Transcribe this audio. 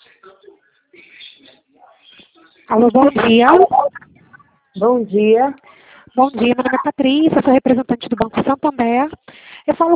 Alô, bom dia. Bom dia. Bom dia, meu nome é Patrícia, sou representante do Banco Santander. Eu falo